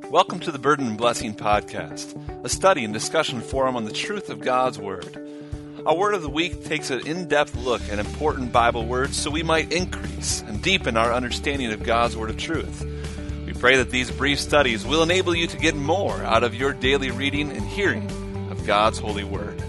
Welcome to the Burden and Blessing Podcast, a study and discussion forum on the truth of God's Word. Our Word of the Week takes an in-depth look at important Bible words so we might increase and deepen our understanding of God's Word of truth. We pray that these brief studies will enable you to get more out of your daily reading and hearing of God's holy Word.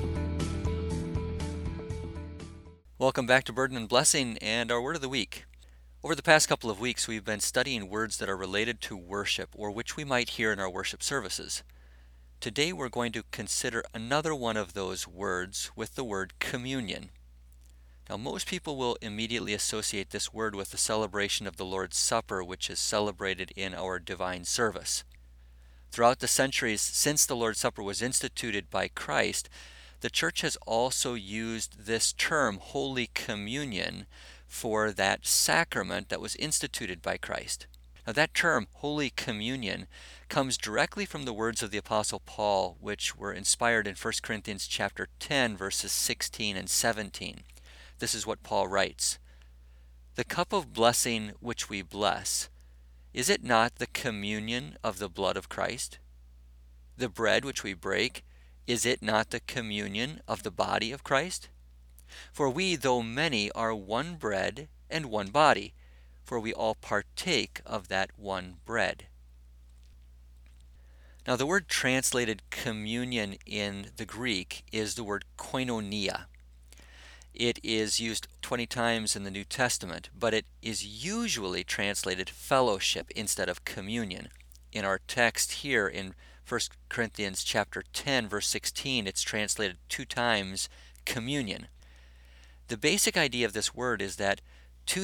Welcome back to Burden and Blessing and our Word of the Week. Over the past couple of weeks, we've been studying words that are related to worship or which we might hear in our worship services. Today we're going to consider another one of those words with the word communion. Now, most people will immediately associate this word with the celebration of the Lord's Supper, which is celebrated in our divine service. Throughout the centuries since the Lord's Supper was instituted by Christ, the Church has also used this term, Holy Communion, for that sacrament that was instituted by Christ. Now, that term, Holy Communion, comes directly from the words of the Apostle Paul, which were inspired in 1 Corinthians chapter 10, verses 16 and 17. This is what Paul writes: "The cup of blessing which we bless, is it not the communion of the blood of Christ? The bread which we break, is it not the communion of the body of Christ? For we, though many, are one bread and one body, for we all partake of that one bread." Now, the word translated communion in the Greek is the word koinonia. It is used 20 times in the New Testament, but it is usually translated fellowship instead of communion. In our text here in 1 Corinthians chapter 10, verse 16, it's translated 2 times communion. The basic idea of this word is that two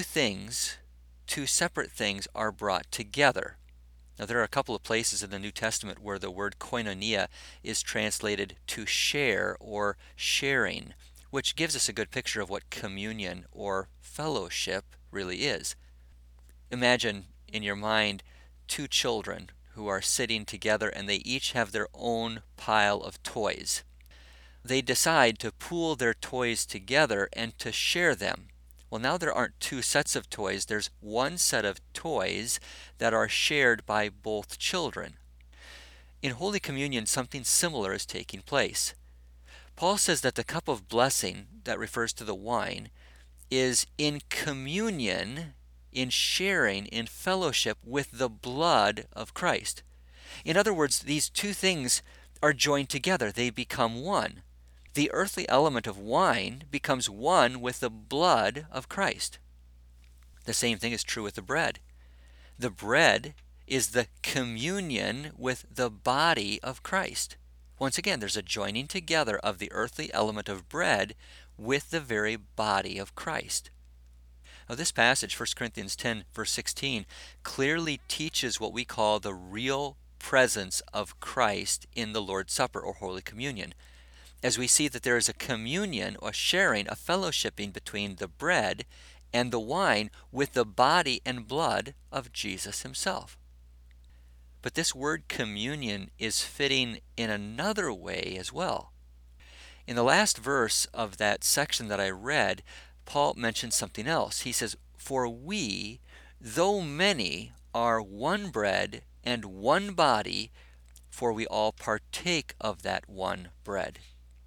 separate things, are brought together. Now, there are a couple of places in the New Testament where the word koinonia is translated to share or sharing, which gives us a good picture of what communion or fellowship really is. Imagine in your mind 2 children who are sitting together and they each have their own pile of toys. They decide to pool their toys together and to share them. Well, now there aren't 2 sets of toys, there's one set of toys that are shared by both children. In Holy Communion, something similar is taking place. Paul says that the cup of blessing, that refers to the wine, is in communion, in sharing, in fellowship with the blood of Christ. In other words, these 2 things are joined together, they become one. The earthly element of wine becomes one with the blood of Christ. The same thing is true with the bread. The bread is the communion with the body of Christ. Once again, there's a joining together of the earthly element of bread with the very body of Christ. Now, this passage, 1 Corinthians 10, verse 16, clearly teaches what we call the real presence of Christ in the Lord's Supper or Holy Communion, as we see that there is a communion, a sharing, a fellowshipping between the bread and the wine with the body and blood of Jesus himself. But this word communion is fitting in another way as well. In the last verse of that section that I read, Paul mentions something else. He says, "For we, though many, are one bread and one body, for we all partake of that one bread."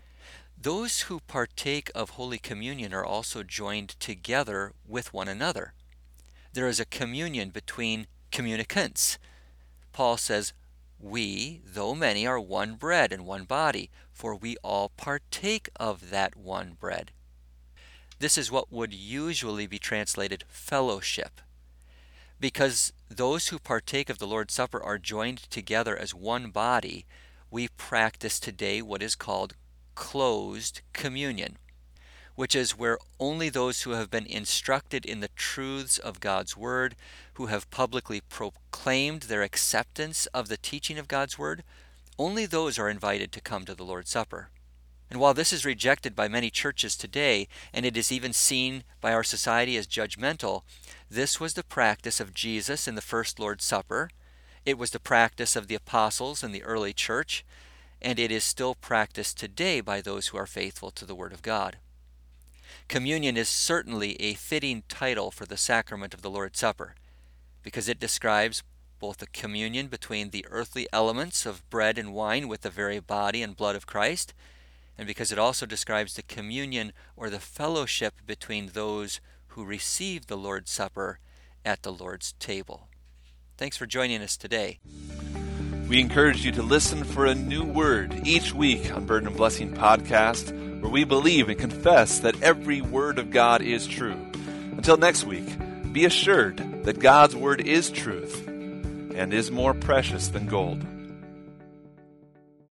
Those who partake of Holy Communion are also joined together with one another. There is a communion between communicants. Paul says, "We, though many, are one bread and one body, for we all partake of that one bread." This is what would usually be translated fellowship. Because those who partake of the Lord's Supper are joined together as one body, we practice today what is called closed communion, which is where only those who have been instructed in the truths of God's Word, who have publicly proclaimed their acceptance of the teaching of God's Word, only those are invited to come to the Lord's Supper. And while this is rejected by many churches today, and it is even seen by our society as judgmental, this was the practice of Jesus in the first Lord's Supper. It was the practice of the apostles in the early church, and it is still practiced today by those who are faithful to the Word of God. Communion is certainly a fitting title for the sacrament of the Lord's Supper, because it describes both the communion between the earthly elements of bread and wine with the very body and blood of Christ, and because it also describes the communion or the fellowship between those who receive the Lord's Supper at the Lord's table. Thanks for joining us today. We encourage you to listen for a new word each week on Burden and Blessing Podcast, where we believe and confess that every word of God is true. Until next week, be assured that God's word is truth and is more precious than gold.